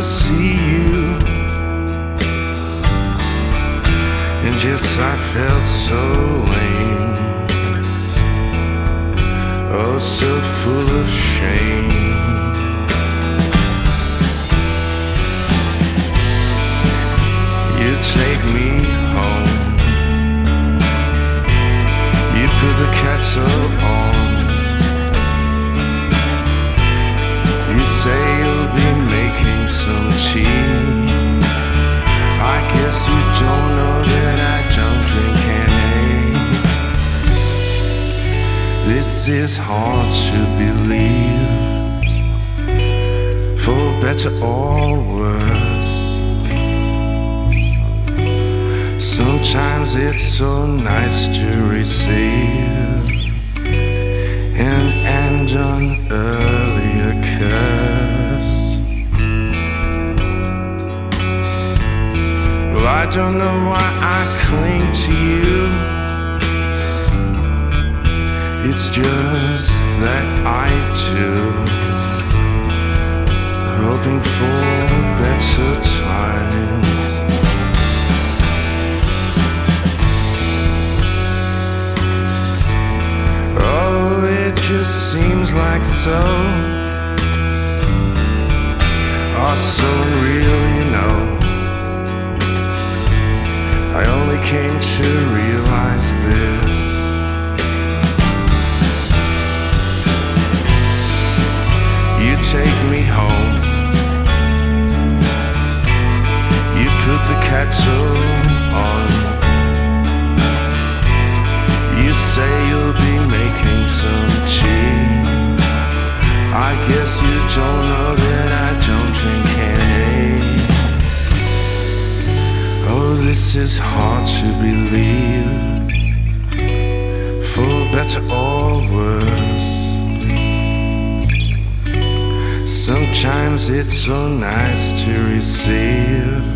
to see you. And yes, I felt so lame, oh, so full of shame. You take me home, you put the kettle on, you say you'll be making some tea. I guess you don't know that I don't drink any. This is hard to believe, for better or worse. Sometimes it's so nice to receive and end an earlier curse. Well, I don't know why I cling to you. It's just that I do, hoping for better times. Oh, it just seems like so, oh, so real, you know. I only came to realize this. You take me home, you put the kettle on, you say you'll be making some tea. I guess you don't know that I don't drink any. Oh, this is hard to believe, for better or worse. Sometimes it's so nice to receive